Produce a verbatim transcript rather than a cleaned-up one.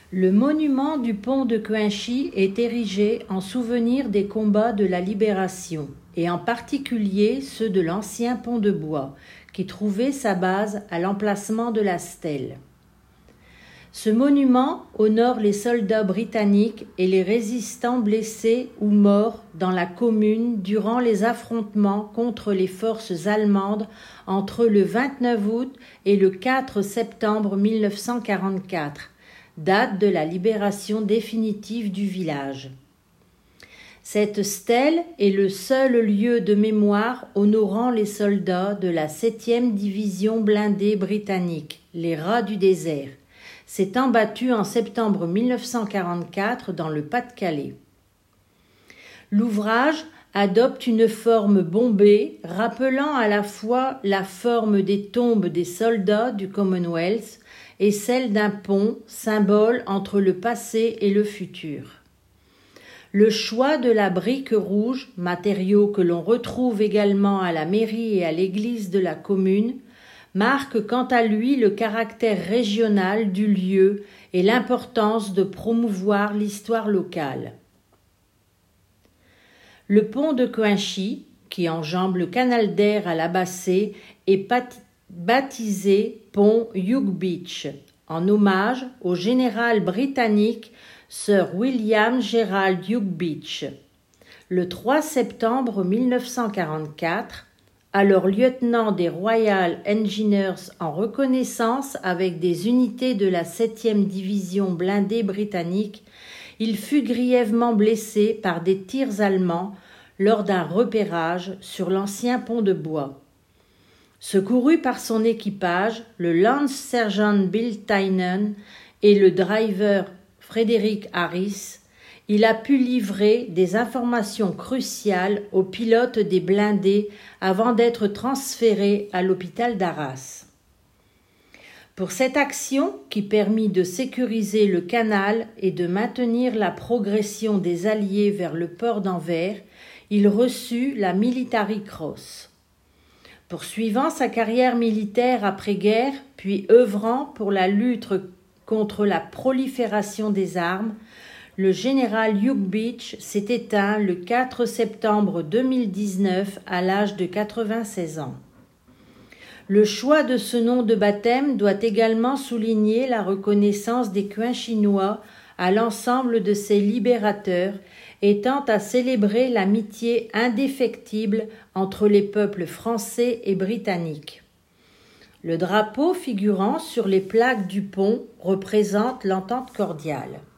Le monument du pont de Cuinchy est érigé en souvenir des combats de la Libération, et en particulier ceux de l'ancien pont de bois, qui trouvait sa base à l'emplacement de la stèle. Ce monument honore les soldats britanniques et les résistants blessés ou morts dans la commune durant les affrontements contre les forces allemandes entre le vingt-neuf août et le quatre septembre mille neuf cent quarante-quatre, date de la libération définitive du village. Cette stèle est le seul lieu de mémoire honorant les soldats de la septième division blindée britannique, les Rats du désert, s'étant battus en septembre mille neuf cent quarante-quatre dans le Pas-de-Calais. L'ouvrage adopte une forme bombée, rappelant à la fois la forme des tombes des soldats du Commonwealth et celle d'un pont, symbole entre le passé et le futur. Le choix de la brique rouge, matériau que l'on retrouve également à la mairie et à l'église de la commune, marque quant à lui le caractère régional du lieu et l'importance de promouvoir l'histoire locale. Le pont de Cuinchy, qui enjambe le canal d'Air à la Bassée, est baptisé pont Hugh Beach, en hommage au général britannique Sir William Gerald Hugh Beach. Le trois septembre mille neuf cent quarante-quatre, alors lieutenant des Royal Engineers en reconnaissance avec des unités de la septième division blindée britannique, il fut grièvement blessé par des tirs allemands lors d'un repérage sur l'ancien pont de bois. Secouru par son équipage, le Lance Sergeant Bill Tynan et le driver Frederick Harris, il a pu livrer des informations cruciales aux pilotes des blindés avant d'être transféré à l'hôpital d'Arras. Pour cette action, qui permit de sécuriser le canal et de maintenir la progression des Alliés vers le port d'Anvers, il reçut la Military Cross. Poursuivant sa carrière militaire après-guerre, puis œuvrant pour la lutte contre la prolifération des armes, le général Hugh Beach s'est éteint le quatre septembre deux mille dix-neuf à l'âge de quatre-vingt-seize ans. Le choix de ce nom de baptême doit également souligner la reconnaissance des Cuinchinois à l'ensemble de ces libérateurs et tend à célébrer l'amitié indéfectible entre les peuples français et britanniques. Le drapeau figurant sur les plaques du pont représente l'entente cordiale.